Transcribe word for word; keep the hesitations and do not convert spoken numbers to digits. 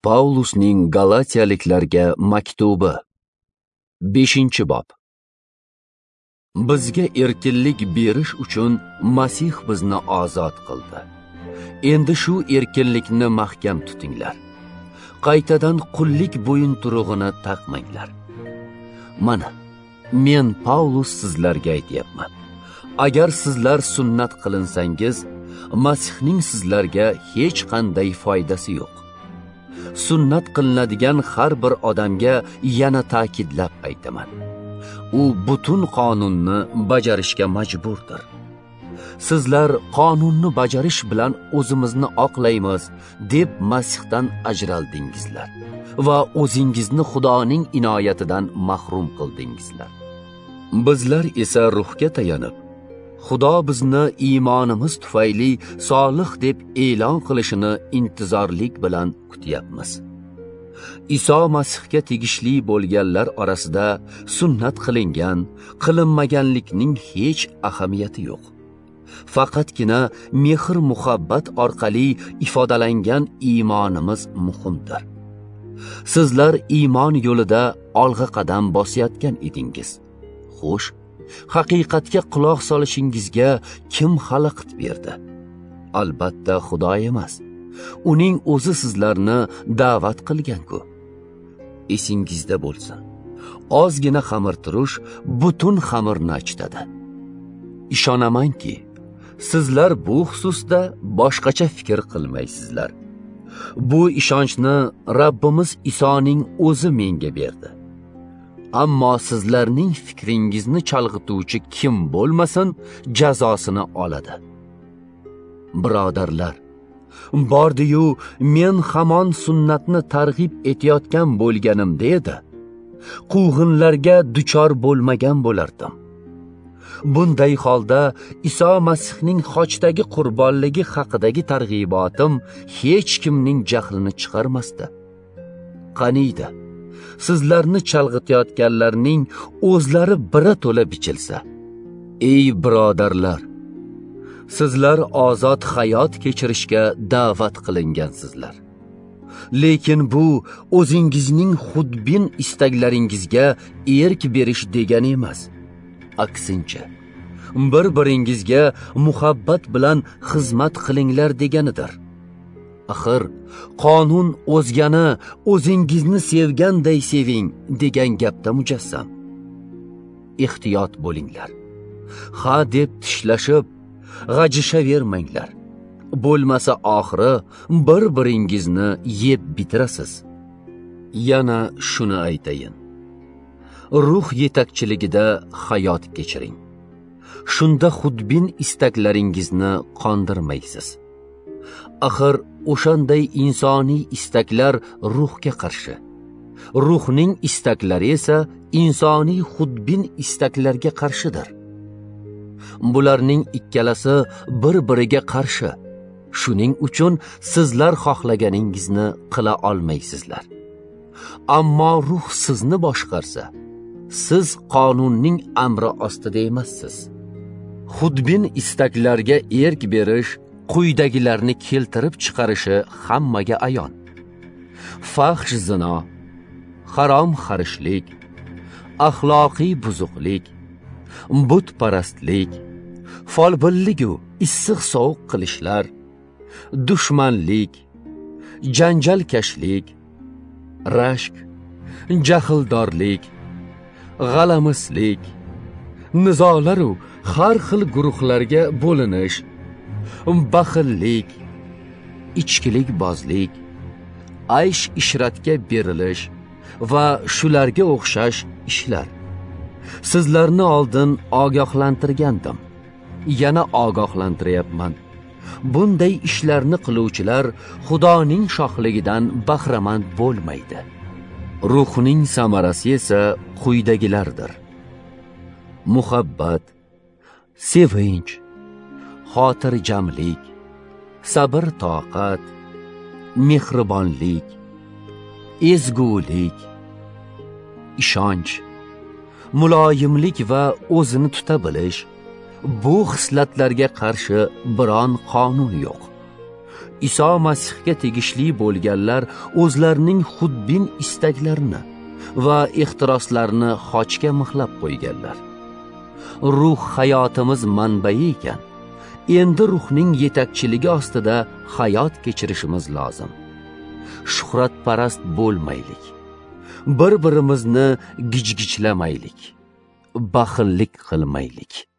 Pavlusning Galatiyaliklarga maktubi. beshinchi bob. Bizga erkinlik berish uchun Masih bizni ozod qildi. Endi shu erkinlikni mahkam tutinglar. Qaytadan qullik bo'yinturug'ini taqmanglar. Mana, men Pavlus sizlarga aytyapman. Agar sizlar sunnat qilinsangiz, Masihning sizlarga hech qanday foydasi yo'q. Sunnat qilinadigan har bir odamga yana ta'kidlab aytaman. U butun qonunni bajarishga majburdir. Sizlar qonunni bajarish bilan o'zimizni oqlaymiz deb Masihdan ajraldingizlar va o'zingizni Xudoning inoyatidan mahrum qildingizlar. Bizlar esa ruhga tayanib, Xudo bizni iymonimiz tufayli solih deb e'lon qilishini intizorlik bilan kutyapmiz. Iso Masihga tegishli bo'lganlar orasida sunnat qilingan, qilinmaganlikning hech ahamiyati yo'q. Faqatgina mehr muhabbat orqali ifodalangan iymonimiz muhimdir. Sizlar iymon yo'lida olg'a qadam bosayotgan edingiz. Xo'sh, haqiqatga quloq solishingizga kim xalaqit berdi? Albatta Xudo emas. Uning o'zi sizlarni da'vat qilgan-ku. Esingizda bo'lsin. Ozgina xamir turish butun xamirni achitadi. Ishonamanki, sizlar bu xususda boshqacha fikr qilmaysizlar. Bu ishonchni Rabbimiz Isoning o'zi menga berdi. Ammo sizlarning fikringizni chalg'ituvchi kim bo'lmasin, jazosini oladi. Birodarlar, bordi-yu, men hamon sunnatni targ'ib etayotgan bo'lganimda edi, quvg'inlarga duchor bo'lmagan bo'lardim. Bunday holda Iso Masihning xochdagi qurbonligi haqidagi targ'ibotim hech kimning jahlini chiqarmasdi. Qaniydi, sizlarni chalg'itayotganlarning o'zlari birato'la bichilsa. Ey birodarlar, sizlar ozod hayot kechirishga da'vat qilingansizlar. Lekin bu o'zingizning xudbin istaklaringizga erk berish degani emas. Aksincha, bir-biringizga muhabbat bilan xizmat qilinglar deganidir. Axir qonun o'zgani o'zingizni sevganday seving degan gapda mujassam. Ehtiyot bo'linglar. Ha deb tishlashib, g'ajishavermanglar. Bo'lmasa oxiri bir-biringizni yeb bitirasiz. Yana shuni aytayin. Ruh yetakchiligida hayot kechiring. Shunda xudbin istaklaringizni qondirmaysiz. Axir o'shanday insoniy istaklar ruhga qarshi. Ruhning istaklari esa insoniy xudbin istaklarga qarshidir. Bularning ikkalasi bir-biriga qarshi. Shuning uchun sizlar xohlaganingizni qila olmaysizlar. Ammo ruh sizni boshqarsa, siz qonunning amri ostida emassiz. Xudbin istaklarga erk berish quyidagilarni keltirib chiqarishi hammaga ayon. Fahsh zino, harom xarishlik, axloqiy buzuqlik, butparastlik, folbinligu issiq sovuq qilishlar, dushmanlik, janjalkashlik, rashk, jahldorlik, g'alamislik, nizolaru har xil guruhlarga bo'linish, baxillik, ichkilik bozlik, aysh ishratga berilish va shularga o'xshash ishlar. Sizlarni oldin ogohlantirgandim. Yana ogohlantiryapman. Bunday ishlarni qiluvchilar Xudoning shohligidan bahramand bo'lmaydi. Ruhning samarasi esa quyidagilardir. Muhabbat, sevinch, xotirjamlik, sabr toqat, mehribonlik, ezgulik, ishonch, muloyimlik va o'zini tuta bilish. Bu xislatlarga qarshi biron qonun yo'q. Iso Masihga tegishli bo'lganlar o'zlarining xudbin istaklarini va ehtiroslarini xochga mixlab qo'yganlar. Ruh hayotimiz manbai ekan, endi ruhning yetakchiligi ostida hayot kechirishimiz lozim. Shuhratparast bo'lmaylik. Bir-birimizni gijgichlamaylik. Baxillik qilmaylik.